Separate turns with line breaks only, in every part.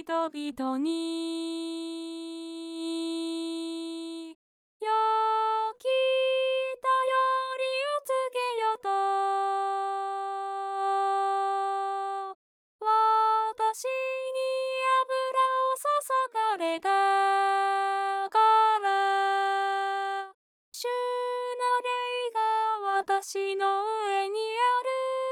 人々に良き頼りを告げよと私に油を注がれたから主の霊が私の上にある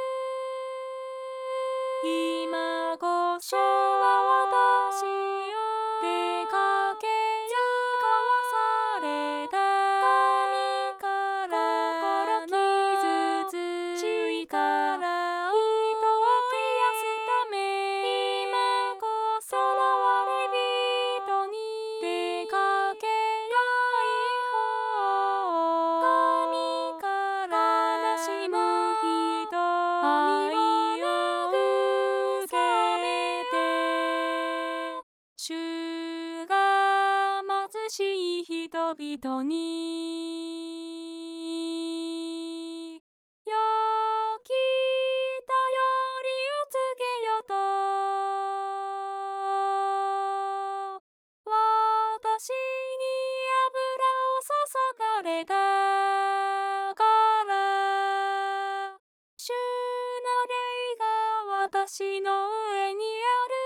今こそは私を出かけようされた神からの傷ついたら人を癒すため今こそ我々に出かけよう神から悲しむ人愛を受けて主が貧しい人々に良き頼りを告げよと私に油を注がれたから主の霊が私の上にある